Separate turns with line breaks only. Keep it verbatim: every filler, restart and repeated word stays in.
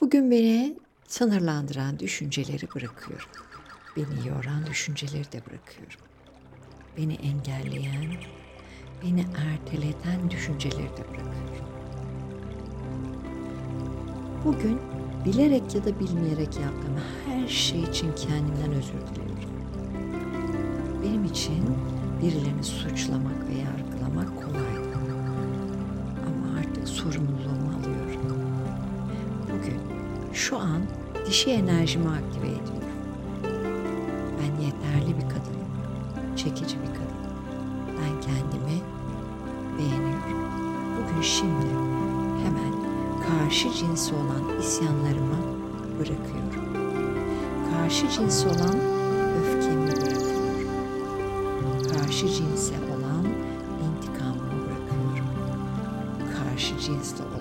Bugün beni sınırlandıran düşünceleri bırakıyorum. Beni yoran düşünceleri de bırakıyorum. Beni engelleyen, beni erteleten düşünceleri de bırakıyorum. Bugün bilerek ya da bilmeyerek yaptığım her şey için kendimden özür diliyorum. Benim için birilerini suçlamak ve yargılamak kolaydı. Ama artık sorumluluğumu alıyorum. Bugün, şu an dişi enerjimi aktive ediyorum. Ben yeterli bir kadınım, çekici bir kadınım. Ben kendimi beğeniyorum. Bugün şimdi hemen karşı cinsi olan isyanlarımı bırakıyorum. Karşı cinsi olan öfkemi bırakıyorum. Karşı cinse olan intikamımı bırakıyorum. Karşı cinsle